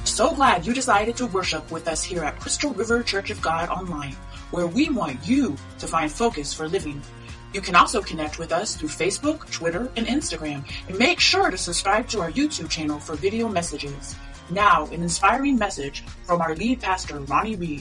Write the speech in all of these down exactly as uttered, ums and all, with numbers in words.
So glad you decided to worship with us here at Crystal River Church of God Online, where we want you to find focus for living. You can also connect with us through Facebook, Twitter, and Instagram, and make sure to subscribe to our YouTube channel for video messages. Now, an inspiring message from our lead pastor, Ronnie Reed.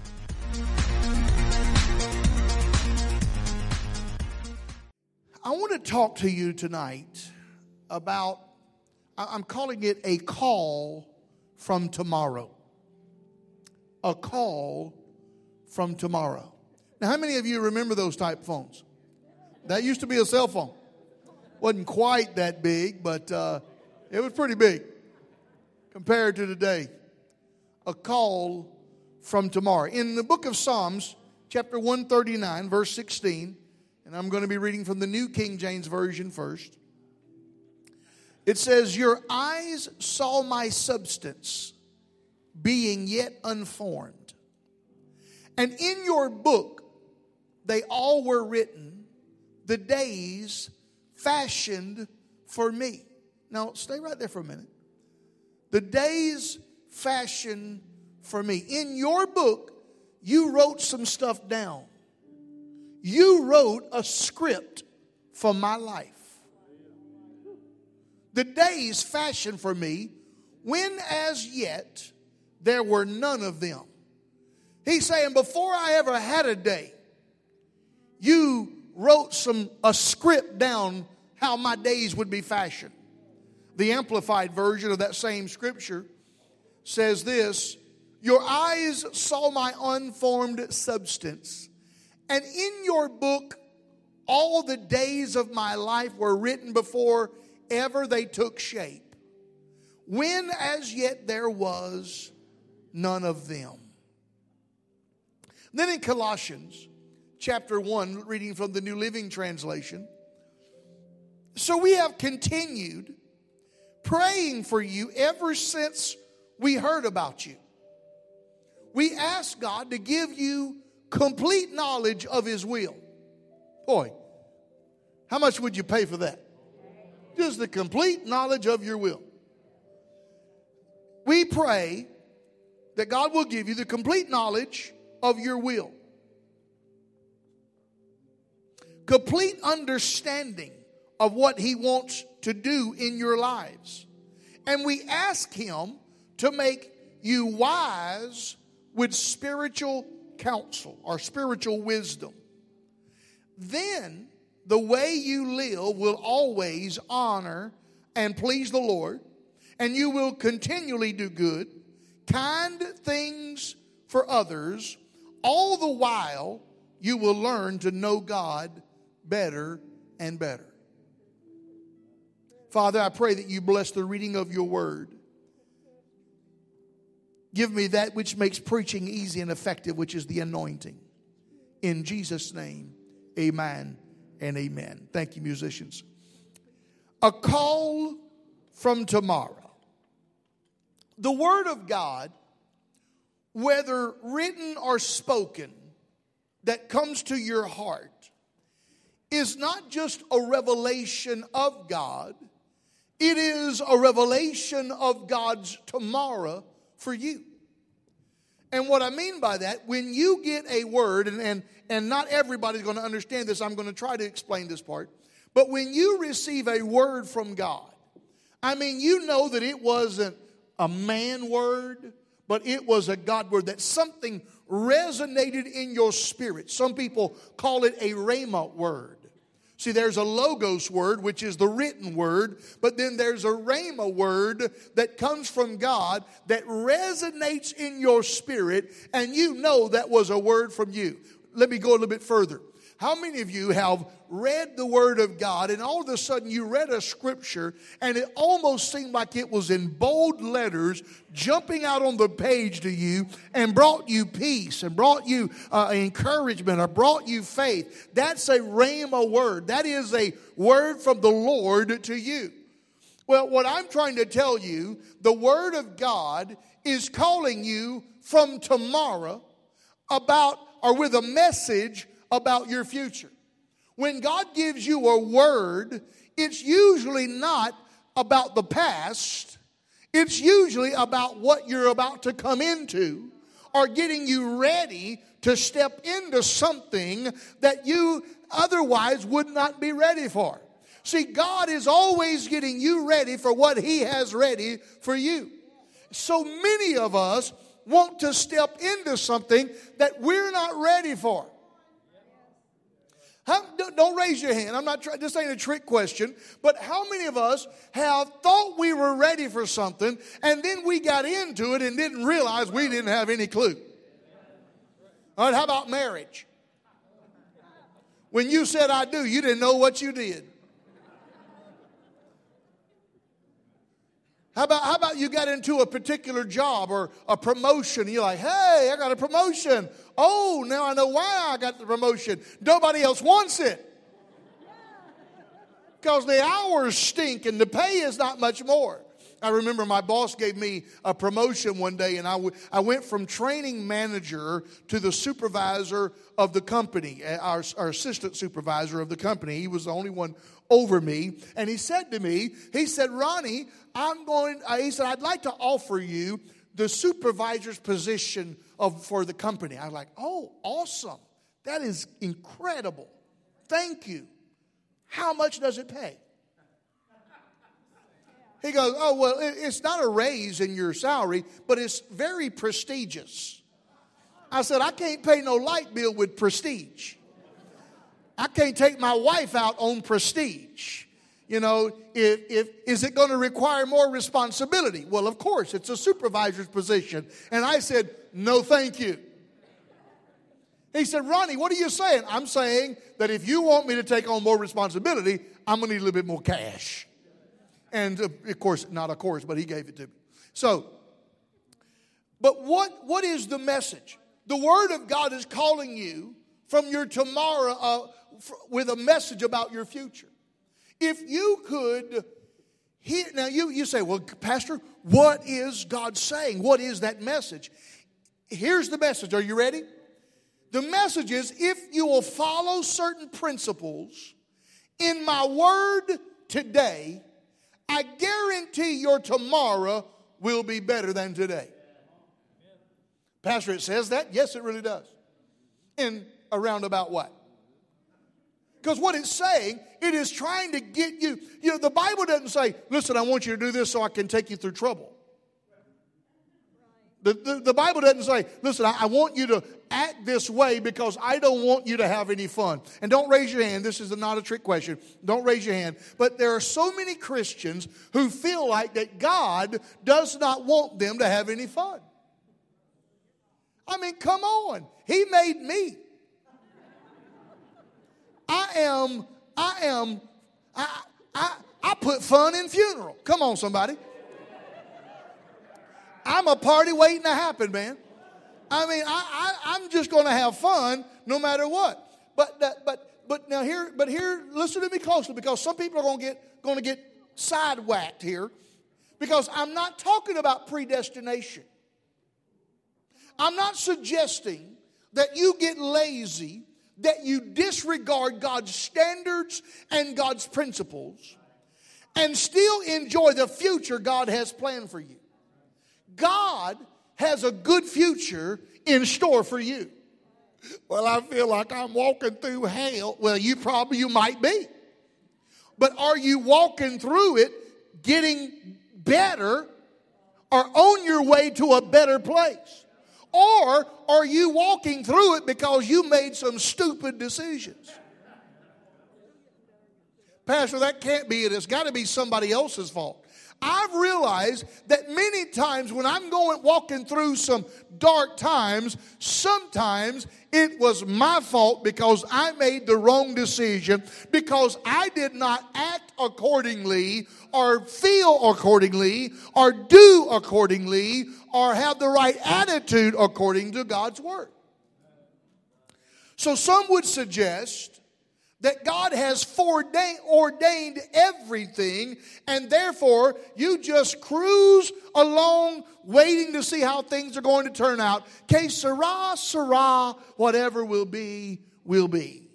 I want to talk to you tonight about, I'm calling it a call from tomorrow. A call from tomorrow. Now, how many of you remember those type phones? That used to be a cell phone. Wasn't quite that big, but uh, it was pretty big compared to today. A call from tomorrow. In the book of Psalms, chapter one thirty-nine, verse sixteen, and I'm going to be reading from the New King James Version first. It says, "Your eyes saw my substance, being yet unformed. And in your book they all were written, the days fashioned for me." Now, stay right there for a minute. The days fashioned for me. In your book, you wrote some stuff down. You wrote a script for my life. The days fashioned for me, when as yet there were none of them. He's saying, before I ever had a day, you wrote some a script down how my days would be fashioned. The Amplified version of that same scripture says this: "Your eyes saw my unformed substance, and in your book all the days of my life were written before ever they took shape, when as yet there was none of them." Then in Colossians chapter one, reading from the New Living Translation, "So we have continued praying for you ever since we heard about you. We ask God to give you complete knowledge of His will." Boy, how much would you pay for that? Just the complete knowledge of your will. We pray that God will give you the complete knowledge of your will. Complete understanding of what He wants to do in your lives. And we ask Him to make you wise with spiritual counsel or spiritual wisdom. Then the way you live will always honor and please the Lord, and you will continually do good, kind things for others. All the while, you will learn to know God better and better. Father, I pray that you bless the reading of your word. Give me that which makes preaching easy and effective, which is the anointing. In Jesus' name, amen and amen. Thank you, musicians. A call from tomorrow. The word of God, whether written or spoken, that comes to your heart, is not just a revelation of God. It is a revelation of God's tomorrow for you. And what I mean by that, when you get a word, and, and, and not everybody's going to understand this, I'm going to try to explain this part. But when you receive a word from God, I mean, you know that it wasn't a man word, but it was a God word, that something resonated in your spirit. Some people call it a rhema word. See, there's a logos word, which is the written word, but then there's a rhema word that comes from God that resonates in your spirit, and you know that was a word from you. Let me go a little bit further. How many of you have read the Word of God, and all of a sudden you read a scripture and it almost seemed like it was in bold letters jumping out on the page to you and brought you peace and brought you uh, encouragement or brought you faith? That's a rhema word. That is a word from the Lord to you. Well, what I'm trying to tell you, the Word of God is calling you from tomorrow about, or with a message about your future. When God gives you a word, it's usually not about the past. It's usually about what you're about to come into or getting you ready to step into something that you otherwise would not be ready for. See, God is always getting you ready for what He has ready for you. So many of us want to step into something that we're not ready for. How, don't raise your hand. I'm not trying. This ain't a trick question. But how many of us have thought we were ready for something, and then we got into it and didn't realize we didn't have any clue? All right. How about marriage? When you said "I do," you didn't know what you did. How about, how about you got into a particular job or a promotion? And you're like, hey, I got a promotion. Oh, now I know why I got the promotion. Nobody else wants it. Because the hours stink and the pay is not much more. I remember my boss gave me a promotion one day, and I, w- I went from training manager to the supervisor of the company, our, our assistant supervisor of the company. He was the only one over me. And he said to me, he said, Ronnie, I'm going, uh, he said, I'd like to offer you the supervisor's position of for the company. I was like, oh, awesome. That is incredible. Thank you. How much does it pay? He goes, oh, well, it's not a raise in your salary, but it's very prestigious. I said, I can't pay no light bill with prestige. I can't take my wife out on prestige. You know, if, if is it going to require more responsibility? Well, of course, it's a supervisor's position. And I said, no, thank you. He said, Ronnie, what are you saying? I'm saying that if you want me to take on more responsibility, I'm going to need a little bit more cash. And uh, of course, not of course, but he gave it to me. So, but what what is the message? The Word of God is calling you from your tomorrow uh, f- with a message about your future. If you could hear, now you, you say, well, Pastor, what is God saying? What is that message? Here's the message. Are you ready? The message is, if you will follow certain principles in my word today, I guarantee your tomorrow will be better than today. Pastor, it says that? Yes, it really does. In a roundabout way. Because what it's saying, it is trying to get you. You know, the Bible doesn't say, listen, I want you to do this so I can take you through trouble. The, the, the Bible doesn't say, listen, I, I want you to act this way because I don't want you to have any fun. And don't raise your hand. This is not a trick question. Don't raise your hand. But there are so many Christians who feel like that God does not want them to have any fun. I mean, come on. He made me. I am, I am, I, I, I put fun in funeral. Come on, somebody. I'm a party waiting to happen, man. I mean, I, I, I'm just going to have fun no matter what. But that, but but now here, but here, listen to me closely, because some people are going to get going to get sidewhacked here, because I'm not talking about predestination. I'm not suggesting that you get lazy, that you disregard God's standards and God's principles, and still enjoy the future God has planned for you. God has a good future in store for you. Well, I feel like I'm walking through hell. Well, you probably, you might be. But are you walking through it getting better or on your way to a better place? Or are you walking through it because you made some stupid decisions? Pastor, that can't be it. It's got to be somebody else's fault. I've realized that many times when I'm going walking through some dark times, sometimes it was my fault because I made the wrong decision, because I did not act accordingly or feel accordingly or do accordingly or have the right attitude according to God's word. So some would suggest that God has foreordained, ordained everything, and therefore you just cruise along waiting to see how things are going to turn out. Que sera, sera, whatever will be, will be.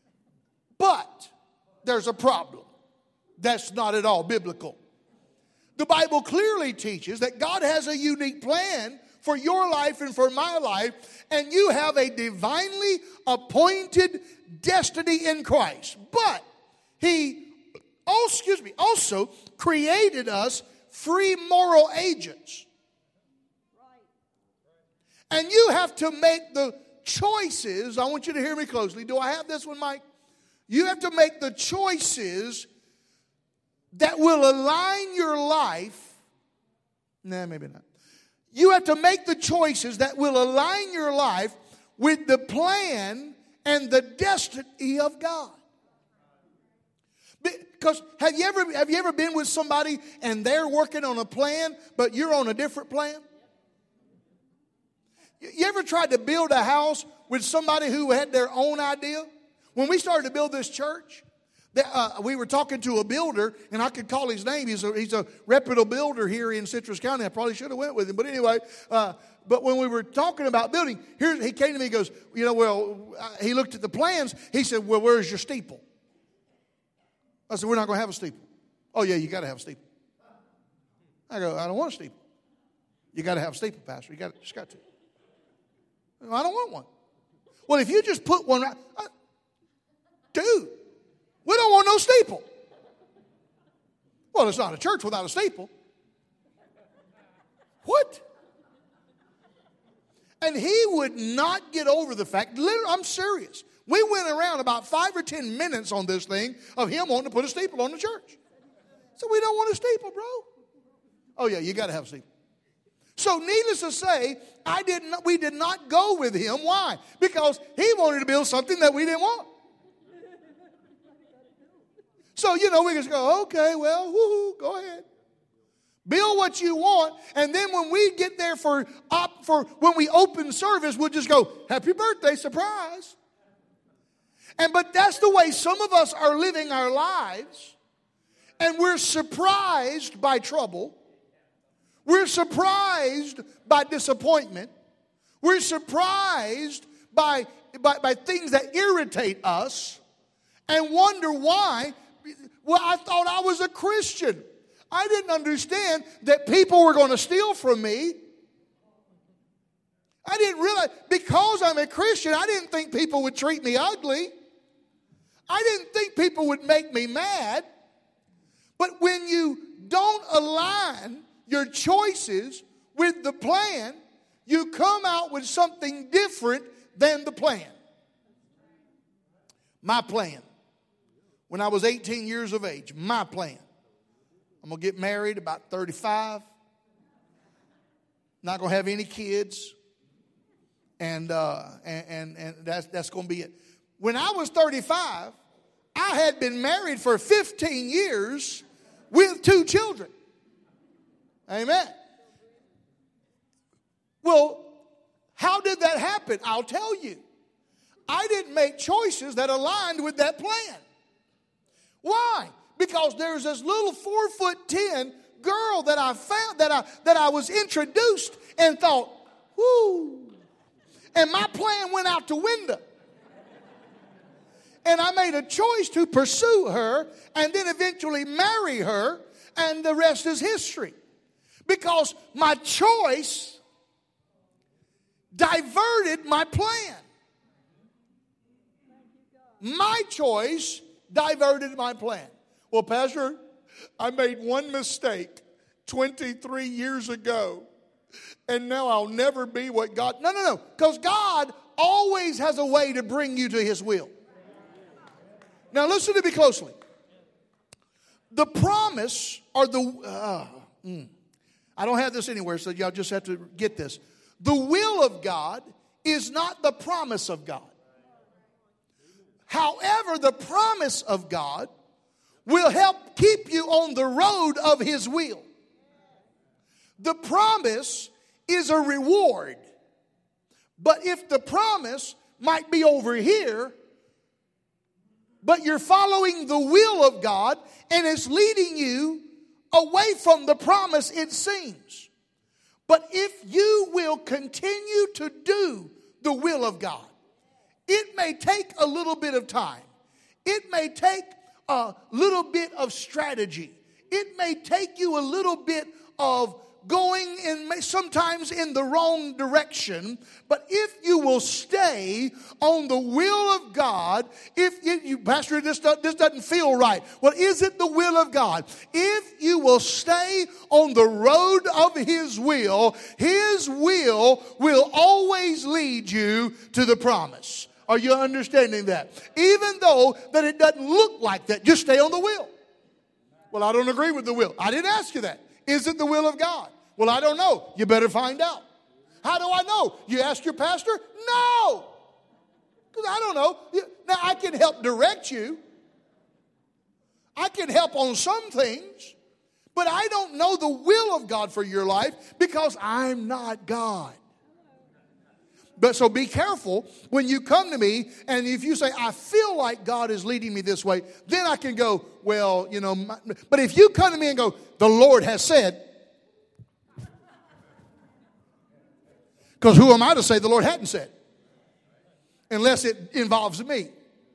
But there's a problem. That's not at all biblical. The Bible clearly teaches that God has a unique plan for your life and for my life, and you have a divinely appointed destiny in Christ. But He also, excuse me, also created us free moral agents. And you have to make the choices. I want you to hear me closely. Do I have this one, Mike? You have to make the choices that will align your life. Nah, maybe not. You have to make the choices that will align your life with the plan and the destiny of God. Because have you ever have you ever been with somebody and they're working on a plan, but you're on a different plan? You ever tried to build a house with somebody who had their own idea? When we started to build this church, uh, we were talking to a builder, and I could call his name. He's a, he's a reputable builder here in Citrus County. I probably should have went with him. But anyway, uh, but when we were talking about building, here he came to me and goes, you know, well, uh, he looked at the plans. He said, well, where's your steeple? I said, we're not going to have a steeple. Oh, yeah, you got to have a steeple. I go, I don't want a steeple. You got to have a steeple, Pastor. You got just got to. I don't want one. Well, if you just put one right, uh, dude, we don't want no steeple. Well, it's not a church without a steeple. What? And he would not get over the fact, literally, I'm serious. We went around about five or ten minutes on this thing of him wanting to put a steeple on the church. So we don't want a steeple, bro. Oh, yeah, you got to have a steeple. So needless to say, I did not, we did not go with him. Why? Because he wanted to build something that we didn't want. So, you know, we just go, okay, well, woo-hoo, go ahead. Build what you want, and then when we get there for, op, for when we open service, we'll just go, happy birthday, surprise. And but that's the way some of us are living our lives, and we're surprised by trouble. We're surprised by disappointment. We're surprised by, by, by things that irritate us and wonder why. Well, I thought I was a Christian. I didn't understand that people were going to steal from me. I didn't realize, because I'm a Christian, I didn't think people would treat me ugly. I didn't think people would make me mad. But when you don't align your choices with the plan, you come out with something different than the plan. My plan. When I was eighteen years of age, my plan. I'm going to get married about thirty-five. Not going to have any kids. And, uh, and, and, and that's, that's going to be it. When I was thirty-five, I had been married for fifteen years with two children. Amen. Well, how did that happen? I'll tell you. I didn't make choices that aligned with that plan. Why? Because there's this little four foot ten girl that I found, that I that I was introduced and thought, whoo. And my plan went out the window. And I made a choice to pursue her and then eventually marry her, and the rest is history. Because my choice diverted my plan. My choice diverted my plan. Well, Pastor, I made one mistake twenty-three years ago, and now I'll never be what God... No, no, no. Because God always has a way to bring you to His will. Now, listen to me closely. The promise or the... Uh, mm, I don't have this anywhere, so y'all just have to get this. The will of God is not the promise of God. However, the promise of God will help keep you on the road of His will. The promise is a reward. But if the promise might be over here, but you're following the will of God and it's leading you away from the promise, it seems. But if you will continue to do the will of God, it may take a little bit of time. It may take a little bit of strategy. it may take you a little bit of going in sometimes in the wrong direction, but if you will stay on the will of God, if it, you, Pastor, this, this doesn't feel right. Well, is it the will of God? If you will stay on the road of His will, His will will always lead you to the promise. Are you understanding that? Even though that it doesn't look like that, just stay on the will. Well, I don't agree with the will. I didn't ask you that. Is it the will of God? Well, I don't know. You better find out. How do I know? You ask your pastor? No. Because I don't know. Now, I can help direct you. I can help on some things. But I don't know the will of God for your life because I'm not God. But so be careful when you come to me, and if you say, I feel like God is leading me this way, then I can go, well, you know. My, but if you come to me and go, the Lord has said, because who am I to say the Lord hadn't said? Unless it involves me.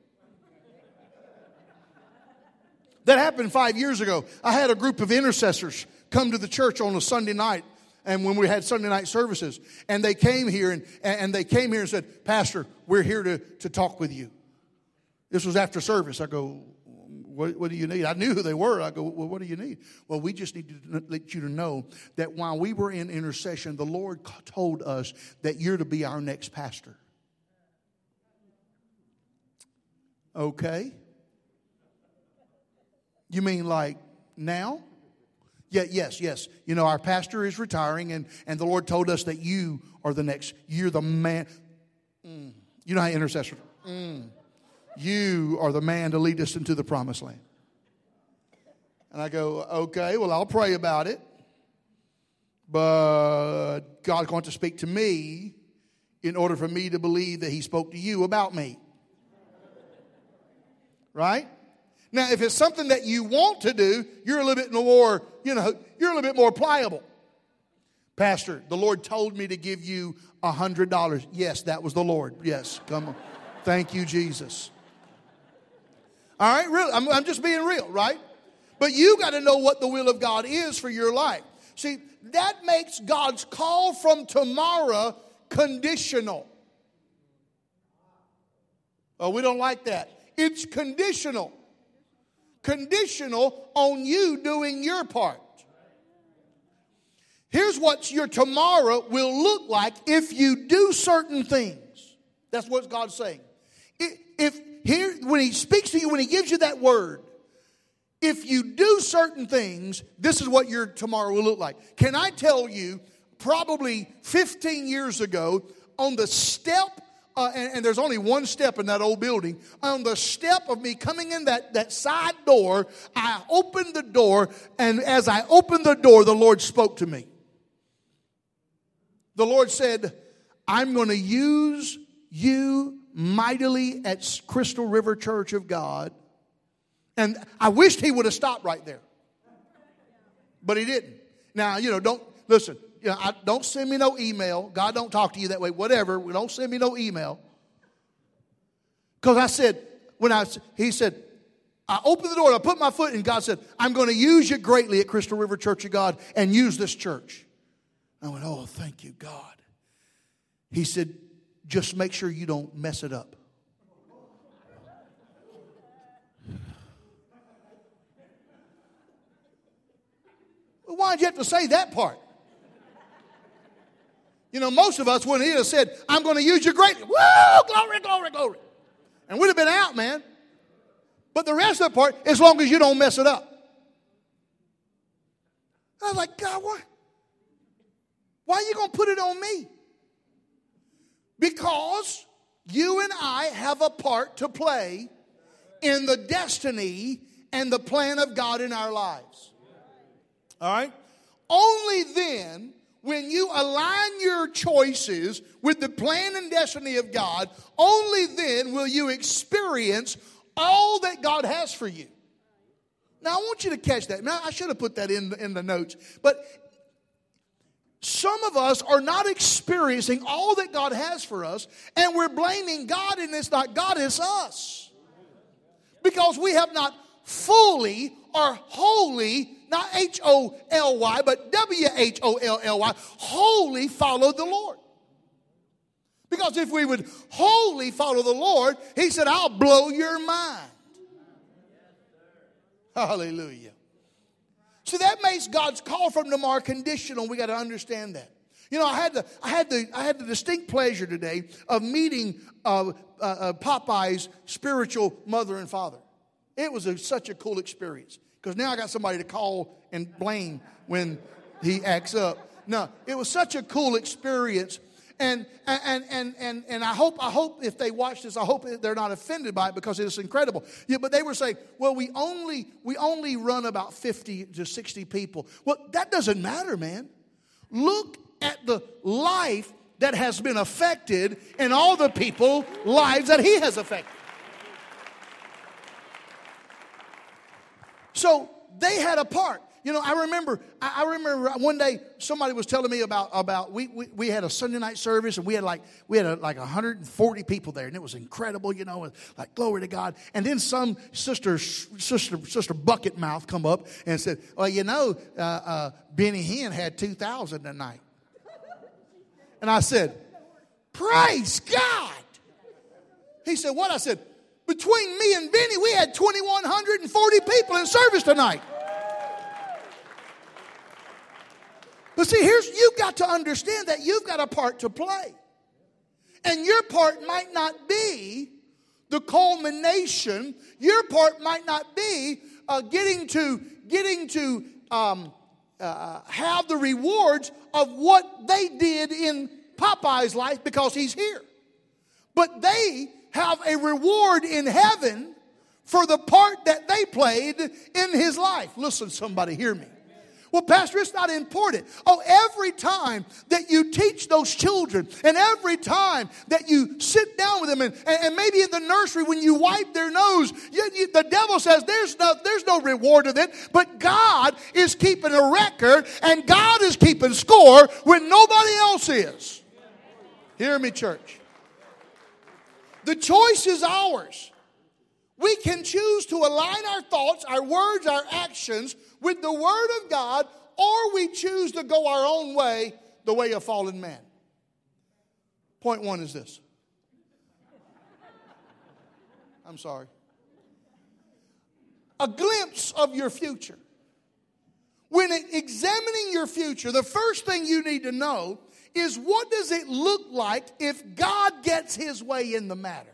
That happened five years ago. I had a group of intercessors come to the church on a Sunday night. And when we had Sunday night services, and they came here and, and they came here and said, Pastor, we're here to, to talk with you. This was after service. I go, what, what do you need? I knew who they were. I go, well, what do you need? Well, we just need to let you to know that while we were in intercession, the Lord told us that you're to be our next pastor. Okay. You mean like now? Yeah, yes, yes. You know, our pastor is retiring, and, and the Lord told us that you are the next. You're the man. Mm. You know how intercessors. Mm. You are the man to lead us into the promised land. And I go, okay, well, I'll pray about it. But God's going to speak to me in order for me to believe that He spoke to you about me. Right? Now, if it's something that you want to do, you're a little bit more, you know, you're a little bit more pliable. Pastor, the Lord told me to give you a hundred dollars. Yes, that was the Lord. Yes, come on. Thank you, Jesus. All right, really, I'm, I'm just being real, right? But you got to know what the will of God is for your life. See, that makes God's call from tomorrow conditional. Oh, we don't like that. It's conditional. Conditional on you doing your part. Here's what your tomorrow will look like if you do certain things. That's what God's saying. If here, when He speaks to you, when He gives you that word, if you do certain things, this is what your tomorrow will look like. Can I tell you, probably fifteen years ago, on the step Uh, and, and there's only one step in that old building. On the step of me coming in that, that side door, I opened the door, and as I opened the door, the Lord spoke to me. The Lord said, I'm going to use you mightily at Crystal River Church of God. And I wished He would have stopped right there. But He didn't. Now, you know, don't, listen. You know, I, don't send me no email. God don't talk to you that way. Whatever. Don't send me no email. Because I said, when I, he said, I opened the door and I put my foot in. God said, I'm going to use you greatly at Crystal River Church of God and use this church. I went, oh, thank you, God. He said, just make sure you don't mess it up. Well, why'd you have to say that part? You know, most of us wouldn't have said, I'm going to use you greatly. Woo, glory, glory, glory. And we'd have been out, man. But the rest of the part, as long as you don't mess it up. I was like, God, why? Why are you going to put it on me? Because you and I have a part to play in the destiny and the plan of God in our lives. All right? Only then, when you align your choices with the plan and destiny of God, only then will you experience all that God has for you. Now, I want you to catch that. Now, I should have put that in, in the notes. But some of us are not experiencing all that God has for us, and we're blaming God, and it's not God, it's us. Because we have not fully or wholly not H O L Y, but W H O L L Y, wholly follow the Lord. Because if we would wholly follow the Lord, he said, I'll blow your mind. Hallelujah. See, that makes God's call from them are conditional. We got to understand that. You know, I had the I had the I had the distinct pleasure today of meeting uh, uh, uh, Popeye's spiritual mother and father. It was a, such a cool experience because now I got somebody to call and blame when he acts up. No, it was such a cool experience. And and and and and I hope I hope if they watch this, I hope they're not offended by it because it's incredible. Yeah, but they were saying, well, we only we only run about fifty to sixty people. Well, that doesn't matter, man. Look at the life that has been affected and all the people lives that he has affected. So they had a part. You know, I remember, I remember one day somebody was telling me about, about we, we, we had a Sunday night service and we had like, we had a, like one hundred forty people there and it was incredible, you know, like glory to God. And then some sister, sister, sister Bucket Mouth come up and said, well, you know, uh, uh, Benny Hinn had two thousand tonight. And I said, praise God. He said, what? I said, between me and Benny, we had two thousand one hundred forty people in service tonight. But see, here's, you've got to understand that you've got a part to play. And your part might not be the culmination. Your part might not be uh, getting to, getting to um, uh, have the rewards of what they did in Popeye's life because he's here. But they have a reward in heaven for the part that they played in his life. Listen, somebody, hear me. Well, Pastor, it's not important. Oh, every time that you teach those children and every time that you sit down with them and, and maybe in the nursery when you wipe their nose, you, you, the devil says there's no, there's no reward of it. But God is keeping a record and God is keeping score when nobody else is. Hear me, church. The choice is ours. We can choose to align our thoughts, our words, our actions with the Word of God, or we choose to go our own way, the way of fallen man. Point one is this. I'm sorry. A glimpse of your future. When examining your future, the first thing you need to know is what does it look like if God gets his way in the matter?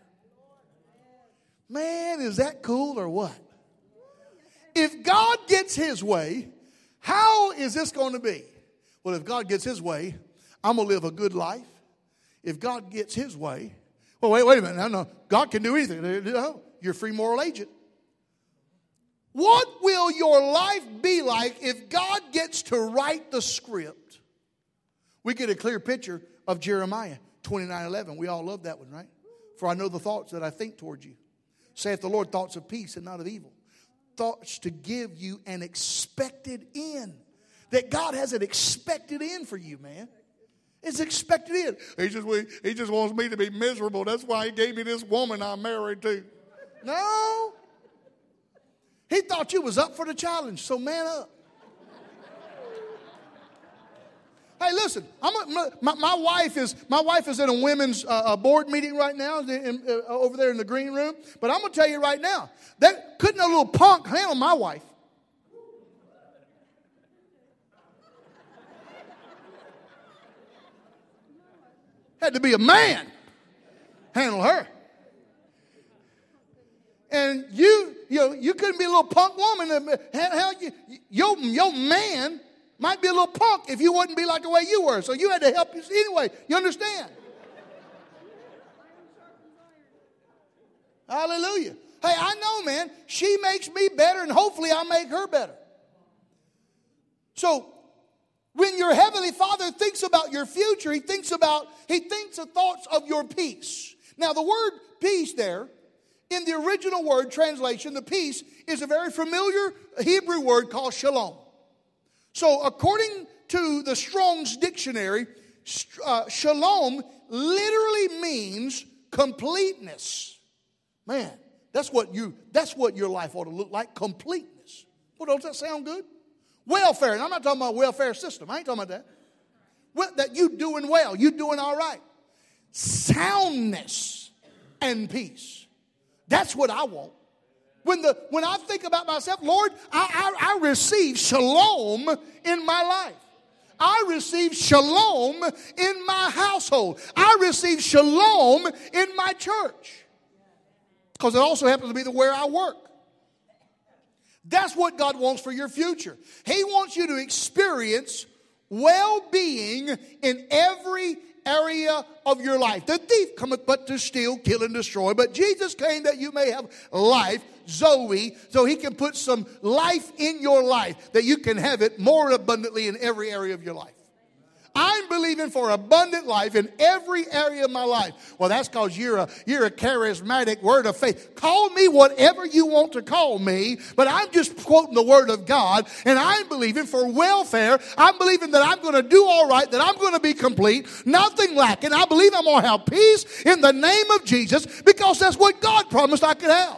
Man, is that cool or what? If God gets his way, how is this going to be? Well, if God gets his way, I'm going to live a good life. If God gets his way, well, wait, wait a minute. No, no. God can do anything. No, you're a free moral agent. What will your life be like if God gets to write the script? We get a clear picture of Jeremiah twenty-nine eleven. We all love that one, right? For I know the thoughts that I think toward you, saith the Lord, thoughts of peace and not of evil. Thoughts to give you an expected end. That God has an expected end for you, man. It's expected end. He just, he just wants me to be miserable. That's why he gave me this woman I'm married to. No. He thought you was up for the challenge, so man up. Hey, listen, I'm a, my, my wife is my wife is in a women's uh, board meeting right now in, in, uh, over there in the green room. But I'm going to tell you right now, that couldn't a little punk handle my wife. Had to be a man handle her. And you, you know, you couldn't be a little punk woman. Hell, you, your, your man might be a little punk if you wouldn't be like the way you were. So you had to help you anyway. You understand? Hallelujah. Hey, I know, man. She makes me better and hopefully I make her better. So when your heavenly Father thinks about your future, he thinks about, he thinks of thoughts of your peace. Now the word peace there, in the original word translation, the peace is a very familiar Hebrew word called shalom. So according to the Strong's dictionary, uh, shalom literally means completeness. Man, that's what you that's what your life ought to look like, completeness. Well, don't that sound good? Welfare. And I'm not talking about welfare system. I ain't talking about that. Well, that you doing well. You doing all right. Soundness and peace. That's what I want. When the when I think about myself, Lord, I, I, I receive shalom in my life. I receive shalom in my household. I receive shalom in my church. Because it also happens to be the where I work. That's what God wants for your future. He wants you to experience well-being in every area of your life. The thief cometh but to steal, kill, and destroy. But Jesus came that you may have life, Zoe, so he can put some life in your life, that you can have it more abundantly in every area of your life. I'm believing for abundant life in every area of my life. Well, that's because you're a, you're a charismatic word of faith. Call me whatever you want to call me, but I'm just quoting the word of God, and I'm believing for welfare. I'm believing that I'm going to do all right, that I'm going to be complete, nothing lacking. I believe I'm going to have peace in the name of Jesus, because that's what God promised I could have.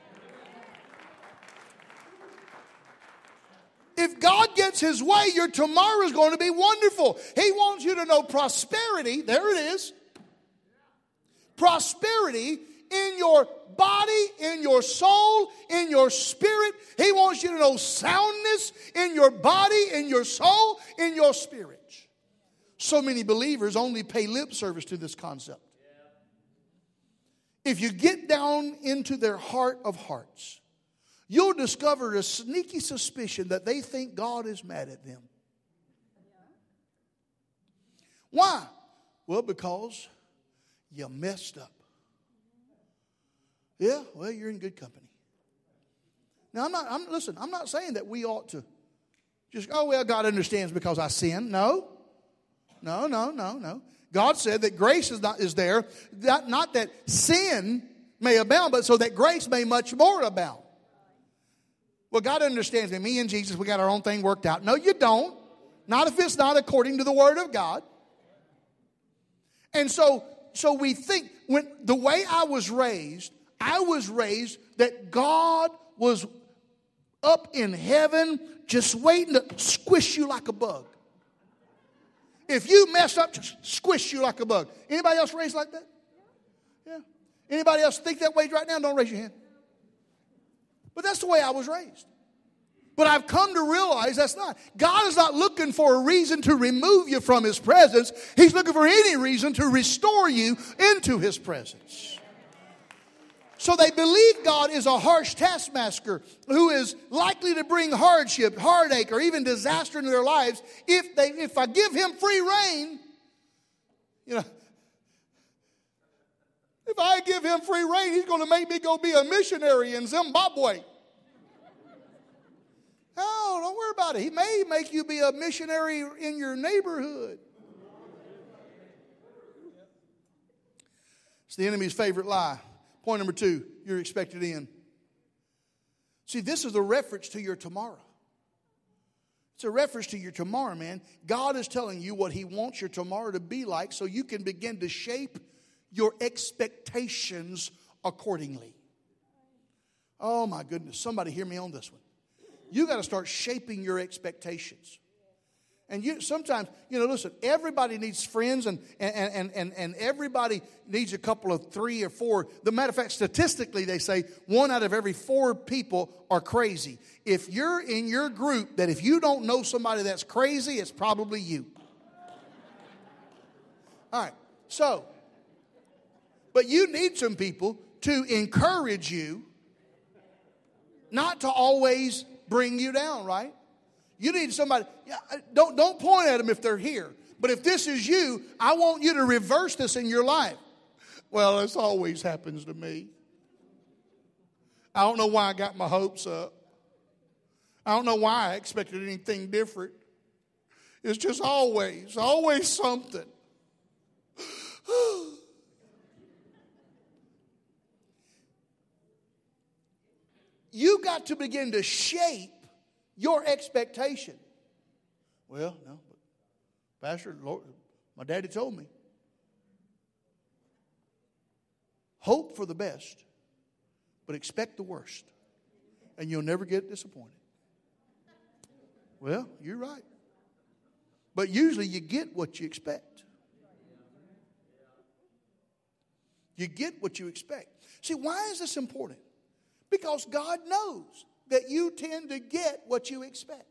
If God gets his way, your tomorrow is going to be wonderful. He wants you to know prosperity. There it is. Prosperity in your body, in your soul, in your spirit. He wants you to know soundness in your body, in your soul, in your spirit. So many believers only pay lip service to this concept. If you get down into their heart of hearts, you'll discover a sneaky suspicion that they think God is mad at them. Why? Well, because you messed up. Yeah, well, you're in good company. Now, I'm not, I'm, listen, I'm not saying that we ought to just, oh, well, God understands because I sin. No. No, no, no, no. God said that grace is, not, is there, that, not that sin may abound, but so that grace may much more abound. Well, God understands me. Me and Jesus, we got our own thing worked out. No, you don't. Not if it's not according to the Word of God. And so, so we think, when the way I was raised, I was raised that God was up in heaven just waiting to squish you like a bug. If you mess up, just squish you like a bug. Anybody else raised like that? Yeah. Anybody else think that way right now? Don't raise your hand. But that's the way I was raised. But I've come to realize that's not. God is not looking for a reason to remove you from his presence. He's looking for any reason to restore you into his presence. So they believe God is a harsh taskmaster who is likely to bring hardship, heartache, or even disaster into their lives if they if I give him free reign. You know, if I give him free reign, he's going to make me go be a missionary in Zimbabwe. Oh, don't worry about it. He may make you be a missionary in your neighborhood. It's the enemy's favorite lie. Point number two, you're expected in. See, this is a reference to your tomorrow. It's a reference to your tomorrow, man. God is telling you what he wants your tomorrow to be like so you can begin to shape your expectations accordingly. Oh, my goodness. Somebody hear me on this one. You got to start shaping your expectations. And you sometimes, you know, listen, everybody needs friends and, and, and, and, and everybody needs a couple of three or four. The matter of fact, statistically, they say one out of every four people are crazy. If you're in your group, that if you don't know somebody that's crazy, it's probably you. All right, so, but you need some people to encourage you, not to always bring you down, right? You need somebody, don't, don't point at them if they're here. But if this is you, I want you to reverse this in your life. Well, this always happens to me. I don't know why I got my hopes up. I don't know why I expected anything different. It's just always, always something. You got to begin to shape your expectation. Well, no, but Pastor, Lord, my daddy told me. Hope for the best, but expect the worst. And you'll never get disappointed. Well, you're right. But usually you get what you expect. You get what you expect. See, why is this important? Because God knows that you tend to get what you expect.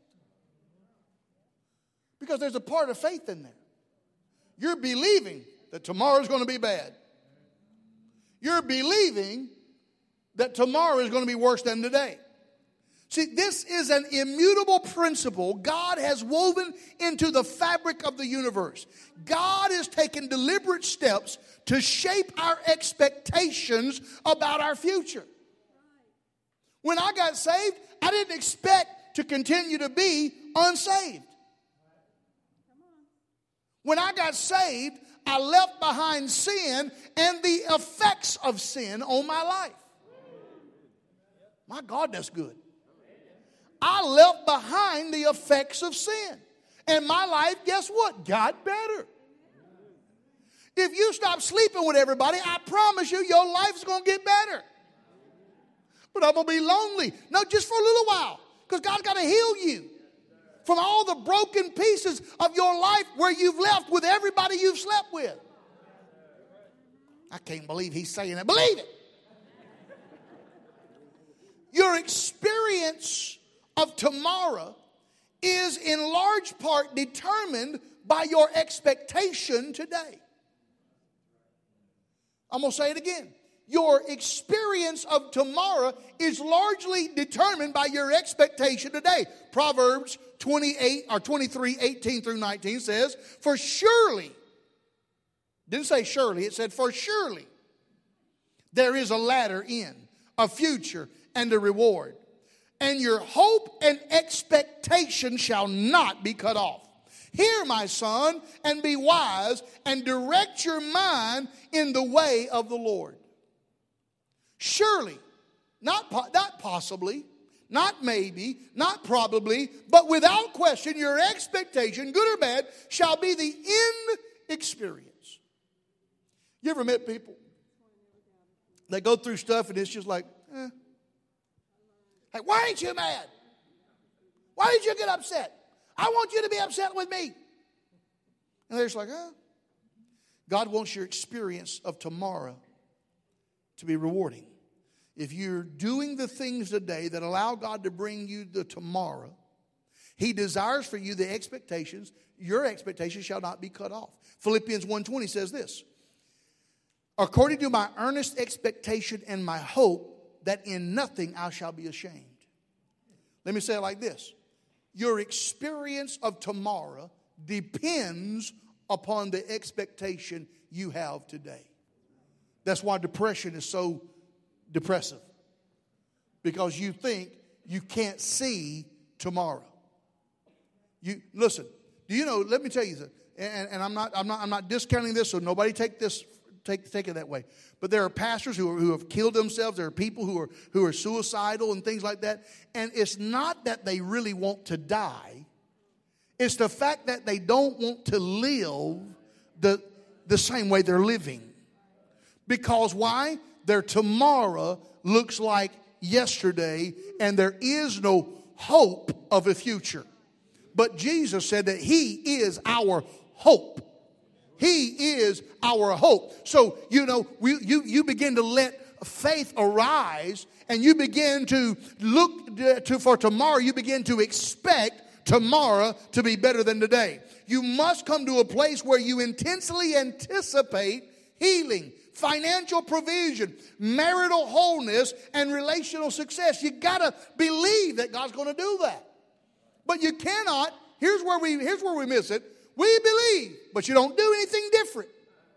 Because there's a part of faith in there. You're believing that tomorrow's going to be bad. You're believing that tomorrow is going to be worse than today. See, this is an immutable principle God has woven into the fabric of the universe. God has taken deliberate steps to shape our expectations about our future. When I got saved, I didn't expect to continue to be unsaved. When I got saved, I left behind sin and the effects of sin on my life. My God, that's good. I left behind the effects of sin. And my life, guess what? Got better. If you stop sleeping with everybody, I promise you, your life is going to get better. But I'm going to be lonely. No, just for a little while. Because God's got to heal you from all the broken pieces of your life where you've left with everybody you've slept with. I can't believe he's saying that. Believe it. Your experience of tomorrow is in large part determined by your expectation today. I'm going to say it again. Your experience of tomorrow is largely determined by your expectation today. Proverbs twenty-eight or twenty-three, eighteen through nineteen says, for surely, didn't say surely, it said for surely, there is a latter end, a future, and a reward. And your hope and expectation shall not be cut off. Hear, my son, and be wise, and direct your mind in the way of the Lord. Surely, not, po- not possibly, not maybe, not probably, but without question, your expectation, good or bad, shall be the end experience. You ever met people that go through stuff and it's just like, eh. Hey, why ain't you mad? Why did you get upset? I want you to be upset with me. And they're just like, huh? God wants your experience of tomorrow to be rewarding. If you're doing the things today that allow God to bring you the tomorrow, He desires for you the expectations. Your expectations shall not be cut off. Philippians one twenty says this. According to my earnest expectation and my hope, that in nothing I shall be ashamed. Let me say it like this. Your experience of tomorrow depends upon the expectation you have today. That's why depression is so depressive. Because you think you can't see tomorrow. You listen, do you know, let me tell you this, and, and I'm not I'm not I'm not discounting this, so nobody take this Take, take it that way. But there are pastors who, are, who have killed themselves. There are people who are, who are suicidal and things like that. And it's not that they really want to die. It's the fact that they don't want to live the, the same way they're living. Because why? Their tomorrow looks like yesterday and there is no hope of a future. But Jesus said that He is our hope. He is our hope. So, you know, we, you, you begin to let faith arise and you begin to look to, for tomorrow. You begin to expect tomorrow to be better than today. You must come to a place where you intensely anticipate healing, financial provision, marital wholeness, and relational success. You got to believe that God's going to do that. But you cannot, here's where we, here's where we miss it. We believe, but you don't do anything different.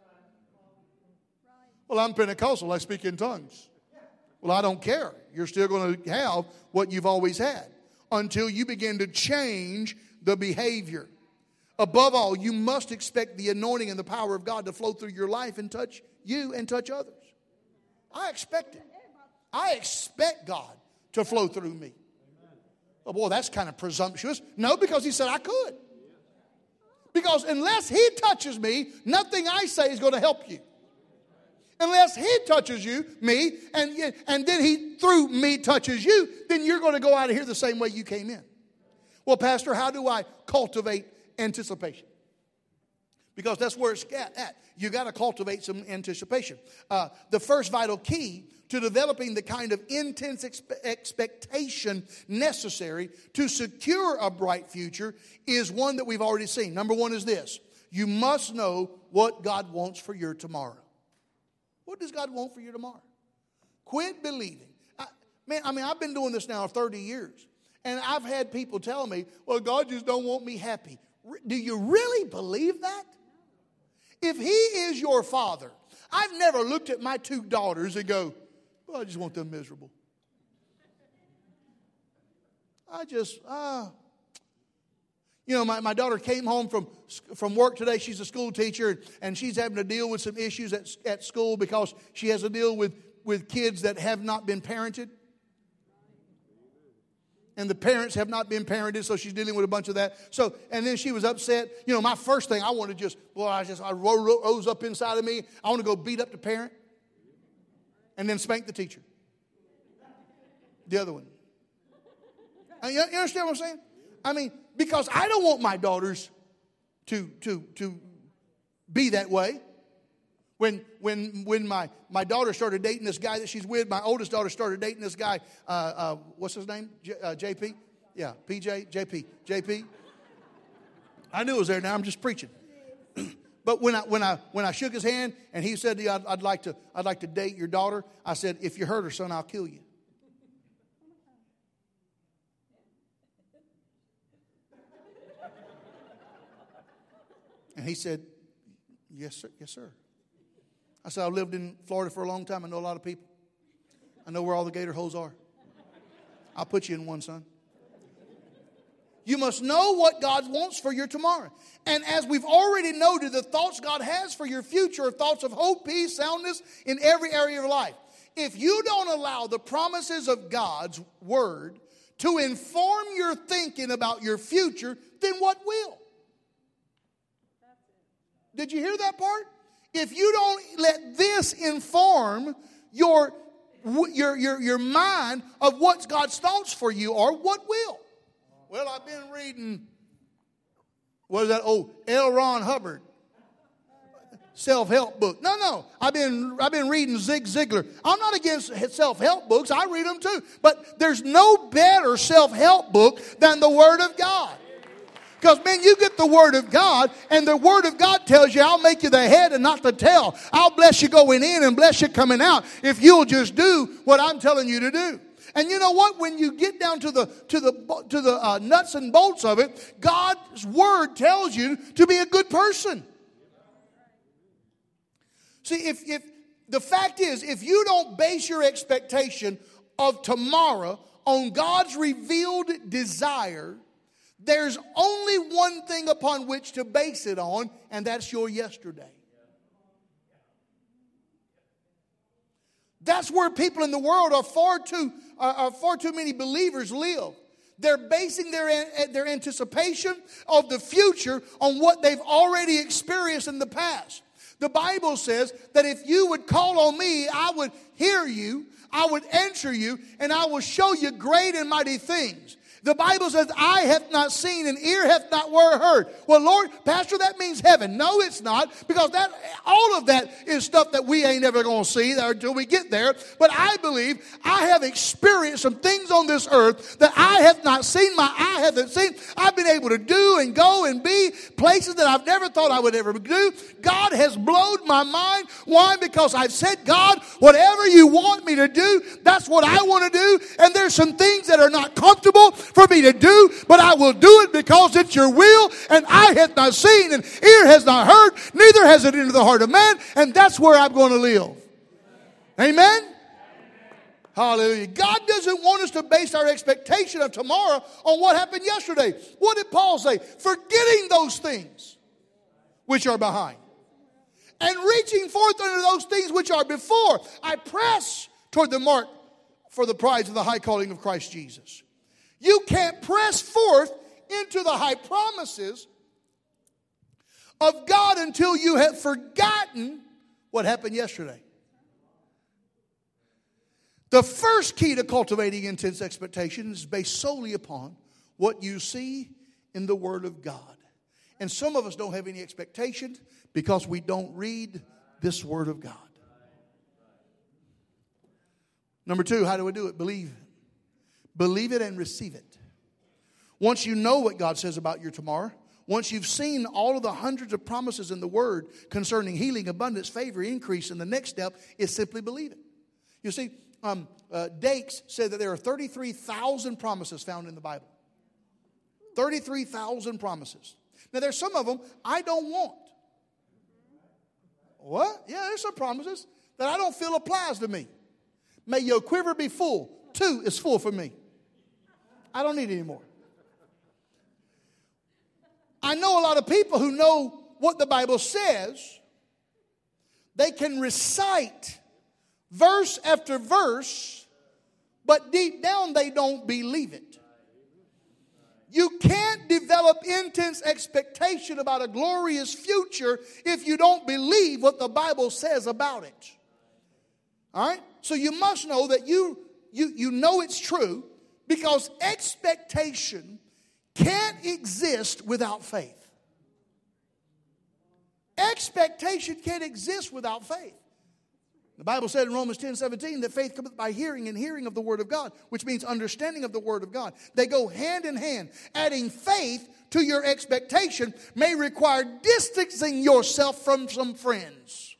Well, I'm Pentecostal. I speak in tongues. Well, I don't care. You're still going to have what you've always had until you begin to change the behavior. Above all, you must expect the anointing and the power of God to flow through your life and touch you and touch others. I expect it. I expect God to flow through me. Oh, boy, that's kind of presumptuous. No, because He said I could. Because unless He touches me, nothing I say is going to help you. Unless He touches you, me, and, and then He, through me, touches you, then you're going to go out of here the same way you came in. Well, Pastor, how do I cultivate anticipation? Because that's where it's at. You got to cultivate some anticipation. Uh, the first vital key to developing the kind of intense expe- expectation necessary to secure a bright future is one that we've already seen. Number one is this. You must know what God wants for your tomorrow. What does God want for your tomorrow? Quit believing. I, man, I mean, I've been doing this now thirty years. And I've had people tell me, well, God just don't want me happy. Do you really believe that? If He is your Father, I've never looked at my two daughters and go, well, I just want them miserable. I just, ah. Uh, you know, my, my daughter came home from, from work today. She's a school teacher, and she's having to deal with some issues at, at school because she has to deal with, with kids that have not been parented. And the parents have not been parented, so she's dealing with a bunch of that. So, and then she was upset. You know, my first thing, I want to just, well, I just, I rose up inside of me. I want to go beat up the parent and then spank the teacher. The other one. You, you understand what I'm saying? I mean, because I don't want my daughters to, to, to be that way. When when when my, my daughter started dating this guy that she's with, my oldest daughter started dating this guy, uh, uh, what's his name? J, uh, J P? Yeah, P J, J P, J P. I knew it was there. Now I'm just preaching. But when I when I when I shook his hand and he said, I'd, I'd like to I'd like to date your daughter, I said, if you hurt her, son, I'll kill you. And he said, yes, sir, yes, sir. I said, I've lived in Florida for a long time. I know a lot of people. I know where all the gator holes are. I'll put you in one, son. You must know what God wants for your tomorrow. And as we've already noted, the thoughts God has for your future are thoughts of hope, peace, soundness in every area of life. If you don't allow the promises of God's word to inform your thinking about your future, then what will? Did you hear that part? If you don't let this inform your, your, your, your mind of what God's thoughts for you are, what will? Well, I've been reading, what is that? Oh, L. Ron Hubbard. Self-help book. No, no. I've been, I've been reading Zig Ziglar. I'm not against self-help books. I read them too. But there's no better self-help book than the Word of God. Because, man, you get the Word of God, and the Word of God tells you, I'll make you the head and not the tail. I'll bless you going in and bless you coming out if you'll just do what I'm telling you to do. And you know what? When you get down to the to the to the uh, nuts and bolts of it, God's Word tells you to be a good person. See, if if the fact is, if you don't base your expectation of tomorrow on God's revealed desire, there's only one thing upon which to base it on, and that's your yesterday. That's where people in the world are far too, are, are far too many believers live. They're basing their, their anticipation of the future on what they've already experienced in the past. The Bible says that if you would call on me, I would hear you, I would answer you, and I will show you great and mighty things. The Bible says, eye hath not seen and ear hath not heard. Well, Lord, Pastor, that means heaven. No, it's not, because that all of that is stuff that we ain't ever going to see until we get there. But I believe I have experienced some things on this earth that I have not seen, my eye haven't seen. I've been able to do and go and be places that I've never thought I would ever do. God has blown my mind. Why? Because I've said, God, whatever you want me to do, that's what I want to do. And there's some things that are not comfortable for me to do, but I will do it because it's your will, and eye hath not seen and ear has not heard, neither has it entered the heart of man, and that's where I'm going to live. Amen? Amen? Hallelujah. God doesn't want us to base our expectation of tomorrow on what happened yesterday. What did Paul say? Forgetting those things which are behind and reaching forth unto those things which are before, I press toward the mark for the prize of the high calling of Christ Jesus. You can't press forth into the high promises of God until you have forgotten what happened yesterday. The first key to cultivating intense expectation is based solely upon what you see in the Word of God. And some of us don't have any expectation because we don't read this Word of God. Number two, how do we do it? Believe. Believe it and receive it. Once you know what God says about your tomorrow, once you've seen all of the hundreds of promises in the Word concerning healing, abundance, favor, increase, and the next step is simply believe it. You see, um, uh, Dakes said that there are thirty-three thousand promises found in the Bible. thirty-three thousand promises. Now, there's some of them I don't want. What? Yeah, there's some promises that I don't feel applies to me. May your quiver be full. Two is full for me. I don't need any more. I know a lot of people who know what the Bible says. They can recite verse after verse, but deep down they don't believe it. You can't develop intense expectation about a glorious future if you don't believe what the Bible says about it. All right? So you must know that you, you, you know it's true, because expectation can't exist without faith. Expectation can't exist without faith. The Bible said in Romans ten seventeen that faith cometh by hearing, and hearing of the Word of God, which means understanding of the Word of God. They go hand in hand. Adding faith to your expectation may require distancing yourself from some friends.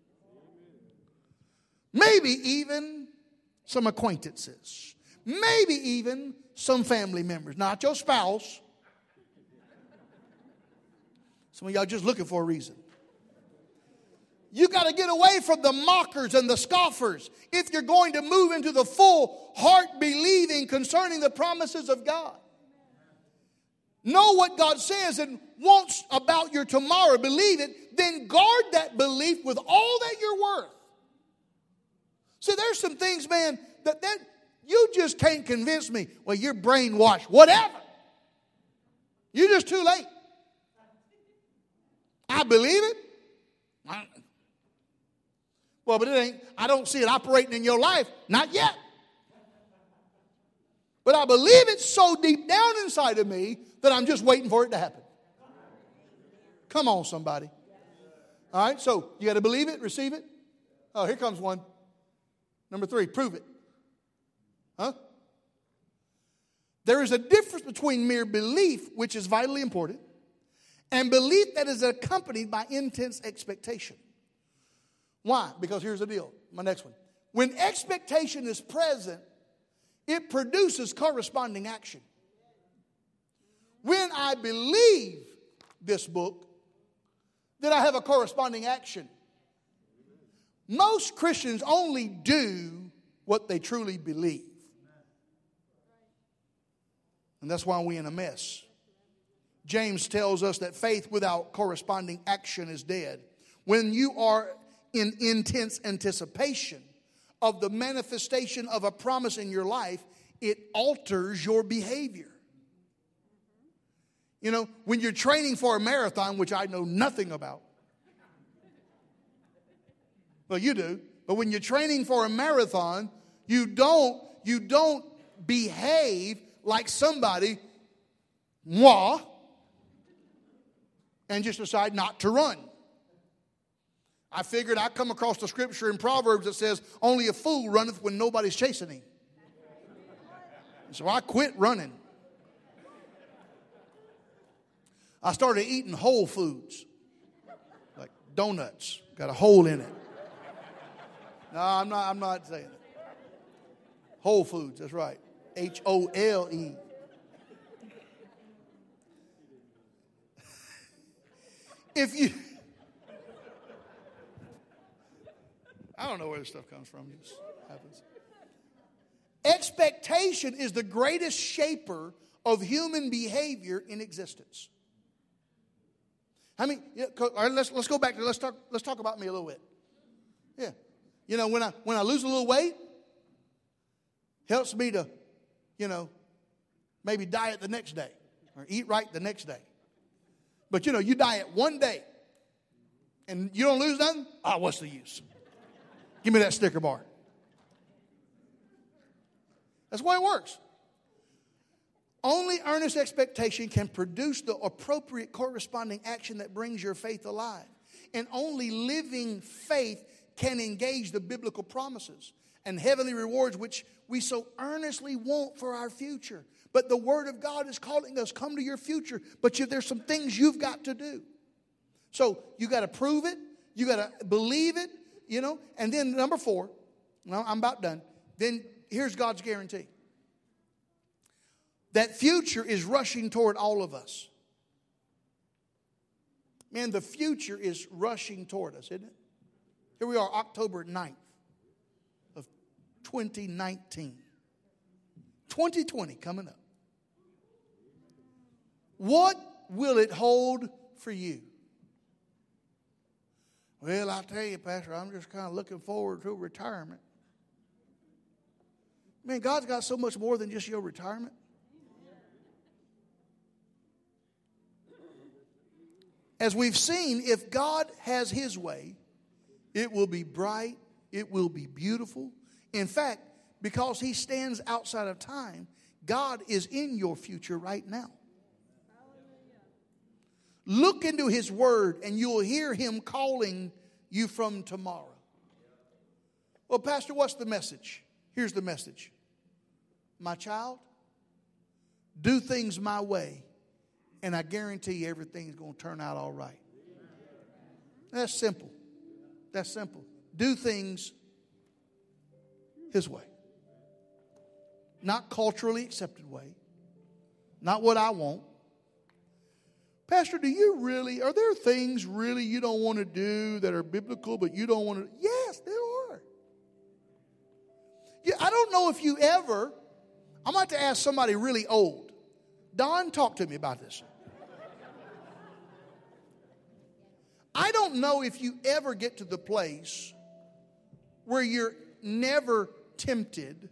Maybe even some acquaintances. Maybe even some family members. Not your spouse. Some of y'all just looking for a reason. You got to get away from the mockers and the scoffers if you're going to move into the full heart believing concerning the promises of God. Know what God says and wants about your tomorrow. Believe it. Then guard that belief with all that you're worth. See, there's some things, man, that, that you just can't convince me. Well, you're brainwashed. Whatever. You're just too late. I believe it. I, Well, but it ain't, I don't see it operating in your life. Not yet. But I believe it so deep down inside of me that I'm just waiting for it to happen. Come on, somebody. All right, so you got to believe it, receive it. Oh, here comes one. Number three, prove it. Huh? There is a difference between mere belief, which is vitally important, and belief that is accompanied by intense expectation. Why? Because here's the deal. My next one. When expectation is present, it produces corresponding action. When I believe this book, then I have a corresponding action. Most Christians only do what they truly believe. And that's why we're in a mess. James tells us that faith without corresponding action is dead. When you are in intense anticipation of the manifestation of a promise in your life, it alters your behavior. You know, when you're training for a marathon, which I know nothing about. Well, you do. But when you're training for a marathon, you don't, you don't behave like somebody, moi, and just decide not to run. I figured I'd come across the scripture in Proverbs that says, only a fool runneth when nobody's chasing him. So I quit running. I started eating whole foods, like donuts, got a hole in it. No, I'm not, I'm not saying it. Whole Foods, that's right. H O L E. If you... I don't know where this stuff comes from. It just happens. Expectation is the greatest shaper of human behavior in existence. I mean, yeah, let's let's go back to let's talk let's talk about me a little bit. Yeah, you know, when I when I lose a little weight, helps me to, you know, maybe diet the next day or eat right the next day. But you know, you diet one day and you don't lose nothing. Ah, what's the use? Give me that Snicker bar. That's the way it works. Only earnest expectation can produce the appropriate corresponding action that brings your faith alive. And only living faith can engage the biblical promises and heavenly rewards which we so earnestly want for our future. But the Word of God is calling us, come to your future, but you, there's some things you've got to do. So you got to prove it, you got to believe it, you know. And then number four, well, I'm about done. Then here's God's guarantee. That future is rushing toward all of us. Man, the future is rushing toward us, isn't it? Here we are, October ninth of twenty nineteen. twenty twenty coming up. What will it hold for you? Well, I tell you, Pastor, I'm just kind of looking forward to retirement. Man, God's got so much more than just your retirement. As we've seen, if God has His way, it will be bright, it will be beautiful. In fact, because He stands outside of time, God is in your future right now. Look into His Word and you'll hear Him calling you from tomorrow. Well, Pastor, what's the message? Here's the message. My child, do things my way, and I guarantee you everything's going to turn out all right. That's simple. That's simple. Do things His way. Not culturally accepted way. Not what I want. Pastor, do you really, are there things really you don't want to do that are biblical, but you don't want to? Yes, there are. Yeah, I don't know if you ever, I'm about to ask somebody really old. Don, talk to me about this. I don't know if you ever get to the place where you're never tempted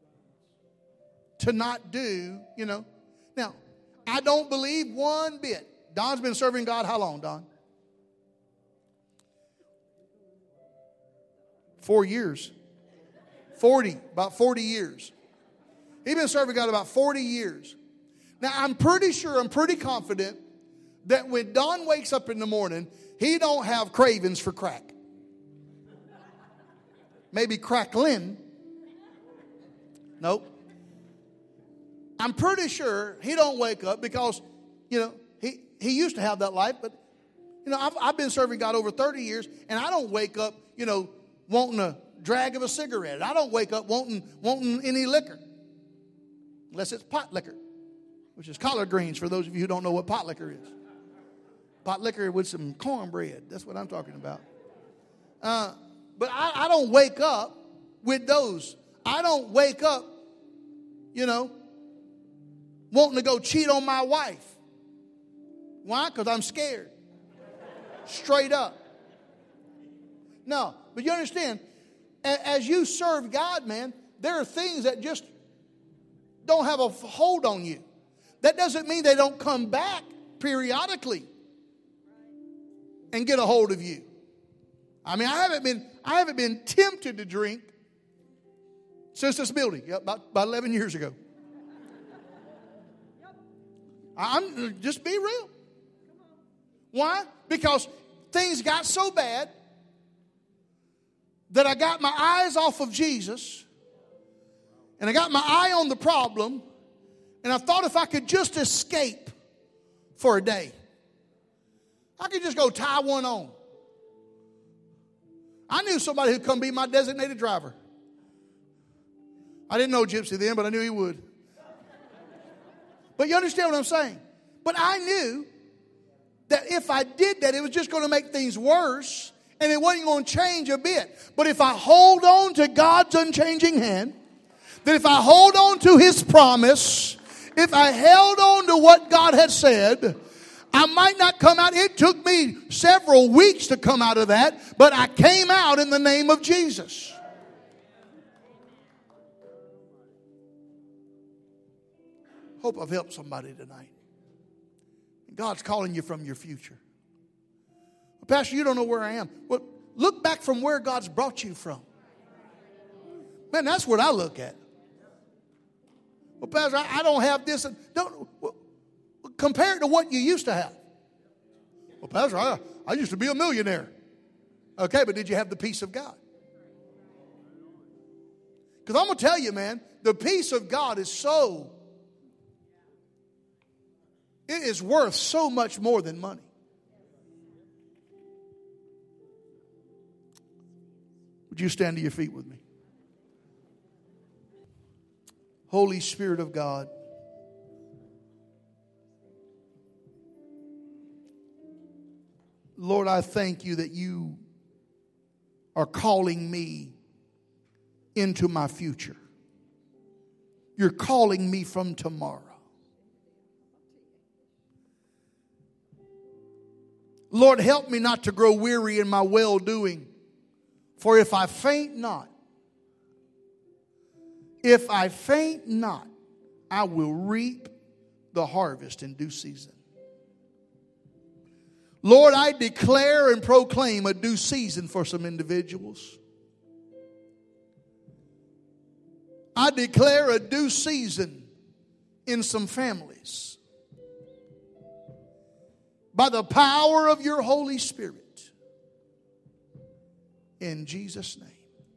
to not do, you know. Now, I don't believe one bit. Don's been serving God how long, Don? Four years. Forty, about forty years. He's been serving God about forty years. Now, I'm pretty sure, I'm pretty confident that when Don wakes up in the morning, he don't have cravings for crack. Maybe crackling. Nope. I'm pretty sure he don't wake up because, you know, he, he used to have that life. But, you know, I've, I've been serving God over thirty years, and I don't wake up, you know, wanting a drag of a cigarette. I don't wake up wanting, wanting any liquor. Unless it's pot liquor, which is collard greens for those of you who don't know what pot liquor is. Pot liquor with some cornbread. That's what I'm talking about. Uh, but I, I don't wake up with those. I don't wake up, you know, wanting to go cheat on my wife. Why? Because I'm scared. Straight up. No, but you understand, as you serve God, man, there are things that just don't have a hold on you. That doesn't mean they don't come back periodically and get a hold of you. I mean, I haven't been, I haven't been tempted to drink since this building, yep, about, about eleven years ago. I'm just be real. Why? Because things got so bad that I got my eyes off of Jesus and I got my eye on the problem, and I thought if I could just escape for a day, I could just go tie one on. I knew somebody who'd come be my designated driver. I didn't know Gypsy then, but I knew he would. But you understand what I'm saying? But I knew that if I did that, it was just going to make things worse, and it wasn't going to change a bit. But if I hold on to God's unchanging hand, that if I hold on to His promise, if I held on to what God had said, I might not come out. It took me several weeks to come out of that, but I came out in the name of Jesus. Hope I've helped somebody tonight. God's calling you from your future. Pastor, you don't know where I am. Well, look back from where God's brought you from. Man, that's what I look at. Well, Pastor, I, I don't have this. Don't well, compare it to what you used to have. Well, Pastor, I, I used to be a millionaire. Okay, but did you have the peace of God? Because I'm going to tell you, man, the peace of God is so, it is worth so much more than money. Would you stand to your feet with me? Holy Spirit of God, Lord, I thank you that you are calling me into my future. You're calling me from tomorrow. Lord, help me not to grow weary in my well-doing. For if I faint not, if I faint not, I will reap the harvest in due season. Lord, I declare and proclaim a due season for some individuals. I declare a due season in some families. By the power of your Holy Spirit. In Jesus' name.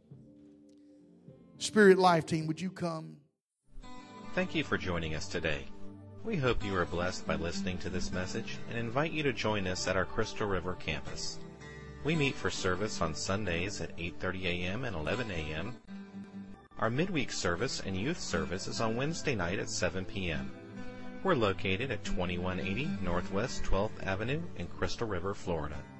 Spirit Life Team, would you come? Thank you for joining us today. We hope you are blessed by listening to this message and invite you to join us at our Crystal River campus. We meet for service on Sundays at eight thirty a.m. and eleven a.m. Our midweek service and youth service is on Wednesday night at seven p.m. We're located at twenty-one eighty Northwest twelfth Avenue in Crystal River, Florida.